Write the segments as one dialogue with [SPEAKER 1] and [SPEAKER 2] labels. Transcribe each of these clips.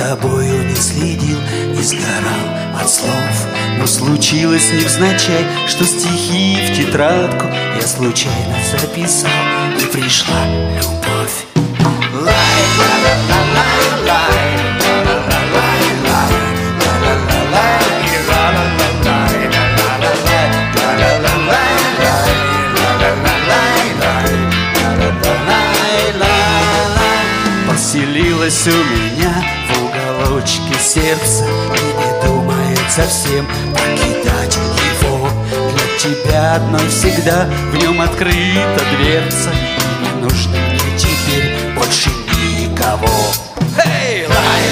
[SPEAKER 1] тобою не следил и сгорал от слов. Но случилось невзначай, что стихи в тетрадку я случайно записал, и пришла любовь. Поселилась у меня в уголочке сердца, и не думает совсем покидать его. Для тебя одной всегда в нем открыта дверца, и не нужно мне теперь больше никого. Hey!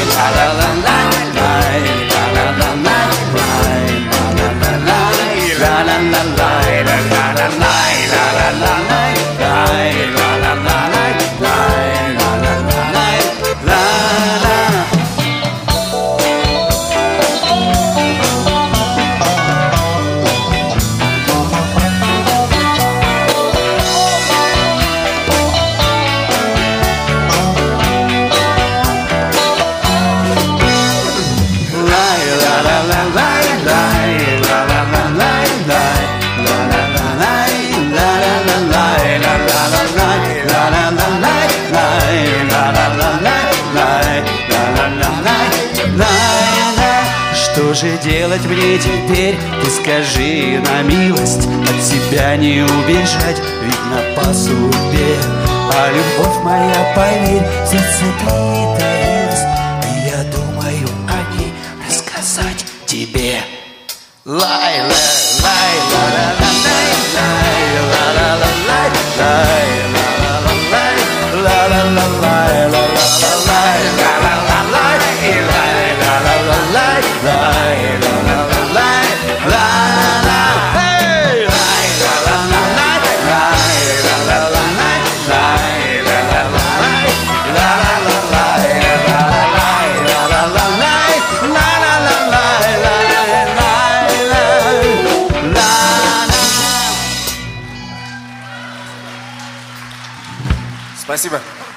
[SPEAKER 1] Что же делать мне теперь, ты скажи на милость? От тебя не убежать, видно по судьбе. А любовь моя, поверь, в сердце притаилась, и я думаю о ней рассказать тебе.
[SPEAKER 2] Спасибо.